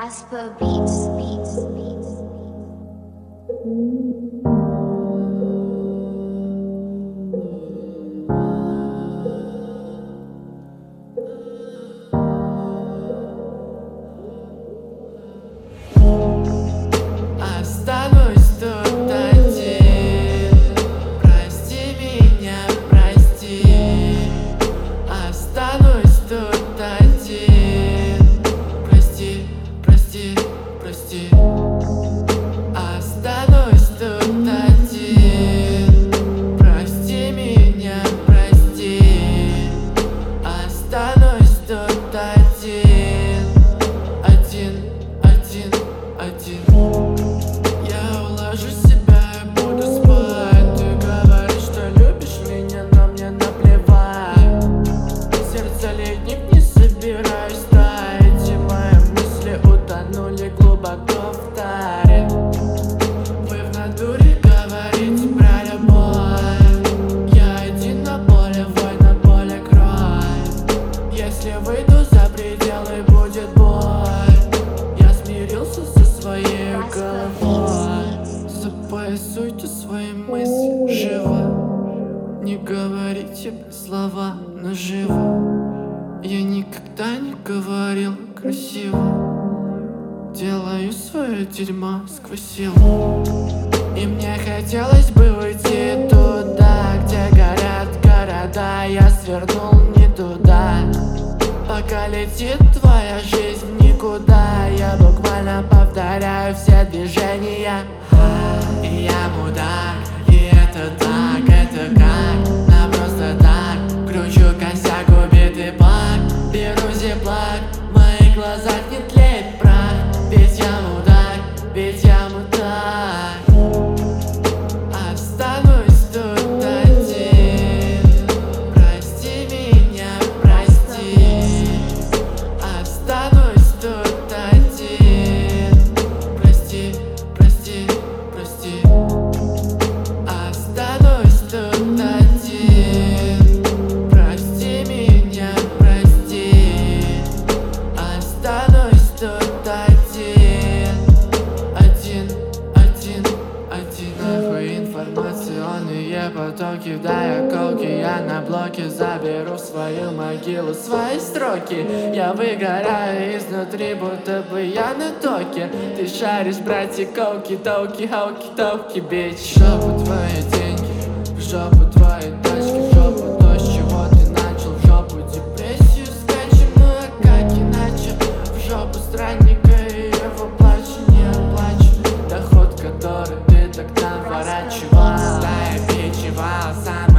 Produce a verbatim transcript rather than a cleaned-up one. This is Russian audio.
Casper Beats, Beats, Beats. Останусь тут один. Прости меня, прости. Останусь тут один. Прости, прости, прости. Останусь тут один. Прости меня, прости. Останусь тут один. Один, один, один. Я уложу себя и буду спать. Ты говоришь, что любишь меня, но мне наплевать. Сердце ледник, не собираюсь таять. И мои мысли утонули глубоко в таре. Вы в натуре говорите про любовь. Я один на поле, вой на поле кровь. Если выйду за пределы, будет бой. Я смирился со своей головой. Запоясуйте свои мысли живо. Не говорите слова, но живо. Я никогда не говорил красиво. Делаю свое дерьмо сквозь силу. И мне хотелось бы уйти туда, где горят города. Я свернул не туда. Пока летит твоя жизнь в никуда, я буквально повторяю все движения. И я мудак, и это так, это как? На просто так, кручу косяк, убитый бак. Беру зиплак, в моих глазах не тлеет прах. Ведь я мудак, ведь я мудак. Останусь тут один. Прости меня, прости. Останусь тут один. Прости, прости, прости. Останусь тут один. Прости меня, прости. Останусь тут один. Один, один, один. Нахуй информационные потоки. Да, я колки, я на блоке. Заберу в свою могилу свои строки. Я выгораю изнутри, будто бы я на токе. Ты шаришь, братья, колки, толки, хауки, толки, бич. В жопу твои деньги, в жопу твои тачки, в жопу то, с чего ты начал, в жопу депрессию скачем, ну а как иначе? В жопу странника и его плачу, не оплачу доход, который ты так наворачивал. Да, я бичевал сам.